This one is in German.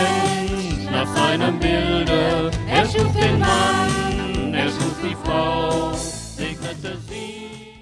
Mensch nach seinem Bilde. Er schuf den Mann, er schuf die Frau, segnete sie.